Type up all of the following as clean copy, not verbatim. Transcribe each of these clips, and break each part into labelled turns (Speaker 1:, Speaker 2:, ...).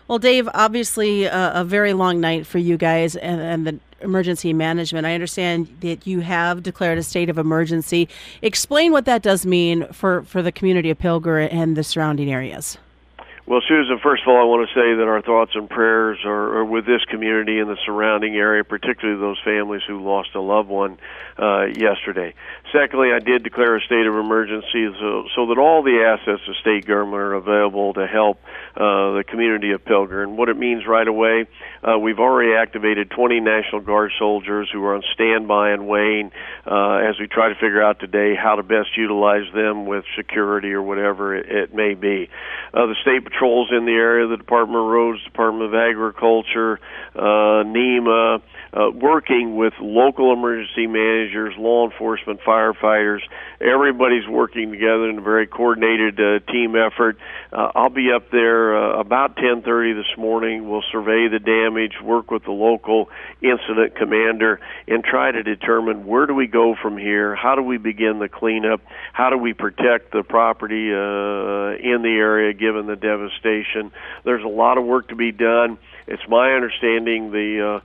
Speaker 1: Well, Dave, obviously a very long night for you guys and the emergency management. I understand that you have declared a state of emergency. Explain what that does mean for the community of Pilger and the surrounding areas.
Speaker 2: Well, Susan, first of all, I want to say that our thoughts and prayers are with this community and the surrounding area, particularly those families who lost a loved one yesterday. Secondly, I did declare a state of emergency so that all the assets of state government are available to help the community of Pilger. And what it means right away, we've already activated 20 National Guard soldiers who are on standby in Wayne as we try to figure out today how to best utilize them with security or whatever it may be. The state patrols in the area, the Department of Roads, Department of Agriculture, NEMA, working with local emergency managers, law enforcement, firefighters. Everybody's working together in a very coordinated team effort. I'll be up there about 10:30 this morning. We'll survey the damage, work with the local incident commander, and try to determine where do we go from here, how do we begin the cleanup, how do we protect the property in the area given the devastation. There's a lot of work to be done. It's my understanding the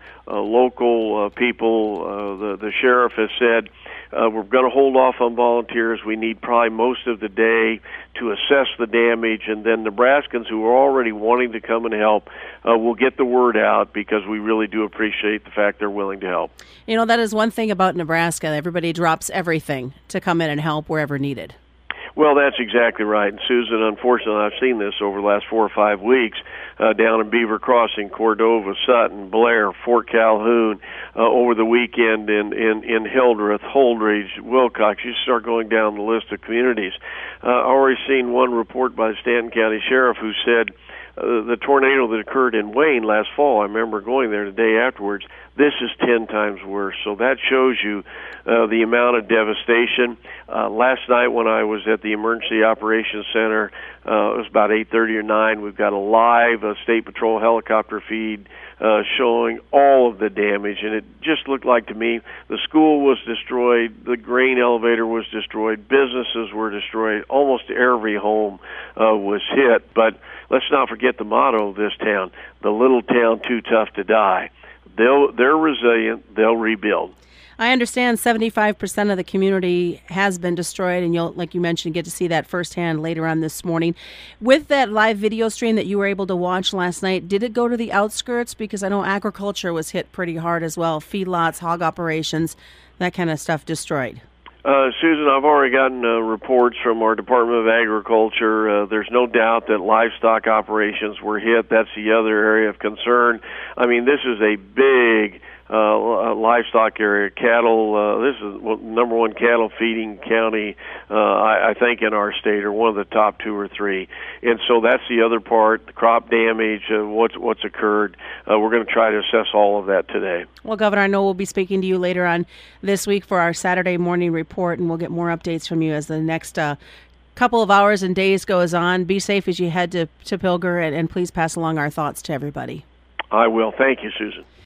Speaker 2: local people, the sheriff has said, we're going to hold off on volunteers. We need probably most of the day to assess the damage, and then Nebraskans who are already wanting to come and help will get the word out because we really do appreciate the fact they're willing to help.
Speaker 1: You know, that is one thing about Nebraska. Everybody drops everything to come in and help wherever needed.
Speaker 2: Well, that's exactly right. And Susan, unfortunately, I've seen this over the last 4 or 5 weeks down in Beaver Crossing, Cordova, Sutton, Blair, Fort Calhoun, over the weekend in Hildreth, Holdridge, Wilcox. You start going down the list of communities. I've already seen one report by the Stanton County Sheriff who said the tornado that occurred in Wayne last fall, I remember going there the day afterwards, this is 10 times worse. So that shows you the amount of devastation. Last night when I was at the Emergency Operations Center, it was about 8:30 or 9, we've got a live State Patrol helicopter feed showing all of the damage, and it just looked like to me the school was destroyed, the grain elevator was destroyed, businesses were destroyed, almost every home was hit. But let's not forget the motto of this town, the little town too tough to die. They're resilient, they'll rebuild.
Speaker 1: I understand 75% of the community has been destroyed, and you'll, like you mentioned, get to see that firsthand later on this morning. With that live video stream that you were able to watch last night, did it go to the outskirts? Because I know agriculture was hit pretty hard as well, feedlots, hog operations, that kind of stuff destroyed.
Speaker 2: Susan, I've already gotten reports from our Department of Agriculture. There's no doubt that livestock operations were hit. That's the other area of concern. I mean, this is a big livestock area. Cattle, this is number one cattle feeding county, I think, in our state, or one of the top 2 or 3. And so that's the other part, the crop damage, what's occurred. We're going to try to assess all of that today.
Speaker 1: Well, Governor, I know we'll be speaking to you later on this week for our Saturday morning report, and we'll get more updates from you as the next couple of hours and days goes on. Be safe as you head to Pilger, and please pass along our thoughts to everybody.
Speaker 2: I will. Thank you, Susan.